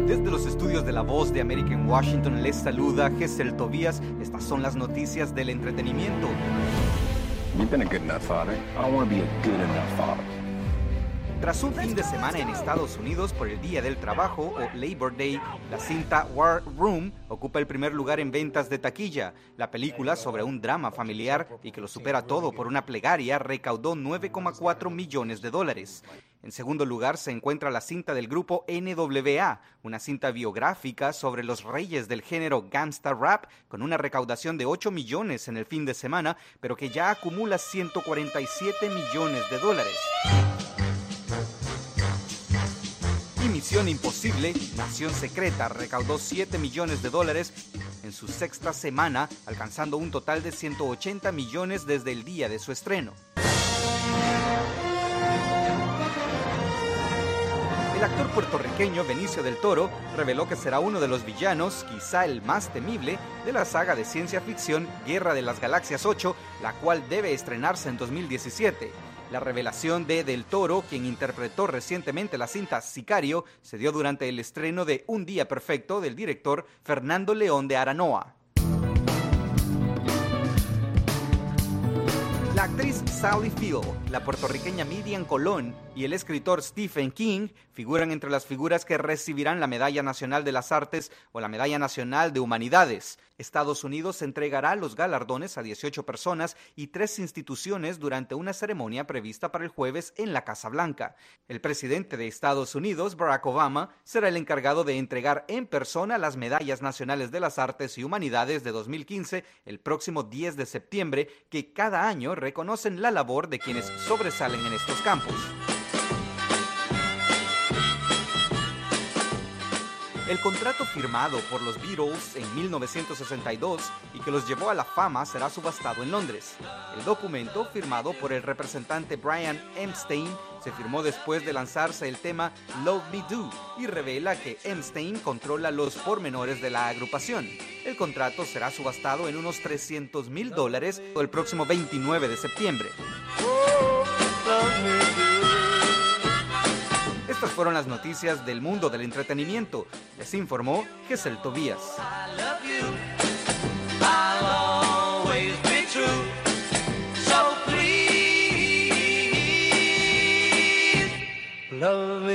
Desde los estudios de La Voz de América en Washington les saluda Gesell Tobías. Estas son las noticias del entretenimiento. You've been a good enough father. I don't want to be a good enough father. Tras un fin de semana en Estados Unidos por el Día del Trabajo o Labor Day, la cinta War Room ocupa el primer lugar en ventas de taquilla. La película, sobre un drama familiar y que lo supera todo por una plegaria, recaudó $9,4 millones. En segundo lugar se encuentra la cinta del grupo NWA, una cinta biográfica sobre los reyes del género gangsta rap, con una recaudación de 8 millones en el fin de semana, pero que ya acumula $147 millones. Misión Imposible, Nación Secreta, recaudó $7 millones en su sexta semana, alcanzando un total de 180 millones desde el día de su estreno. El actor puertorriqueño Benicio del Toro reveló que será uno de los villanos, quizá el más temible, de la saga de ciencia ficción Guerra de las Galaxias 8, la cual debe estrenarse en 2017. La revelación de Del Toro, quien interpretó recientemente la cinta Sicario, se dio durante el estreno de Un Día Perfecto del director Fernando León de Aranoa. La actriz Sally Field, la puertorriqueña Miriam Colón y el escritor Stephen King figuran entre las figuras que recibirán la Medalla Nacional de las Artes o la Medalla Nacional de Humanidades. Estados Unidos entregará los galardones a 18 personas y 3 instituciones durante una ceremonia prevista para el jueves en la Casa Blanca. El presidente de Estados Unidos, Barack Obama, será el encargado de entregar en persona las Medallas Nacionales de las Artes y Humanidades de 2015 el próximo 10 de septiembre, que cada año reconocen la labor de quienes sobresalen en estos campos. El contrato firmado por los Beatles en 1962 y que los llevó a la fama será subastado en Londres. El documento, firmado por el representante Brian Epstein, se firmó después de lanzarse el tema Love Me Do y revela que Epstein controla los pormenores de la agrupación. El contrato será subastado en unos $300,000 el próximo 29 de septiembre. Estas fueron las noticias del mundo del entretenimiento. Les informó Gesell Tobías. Love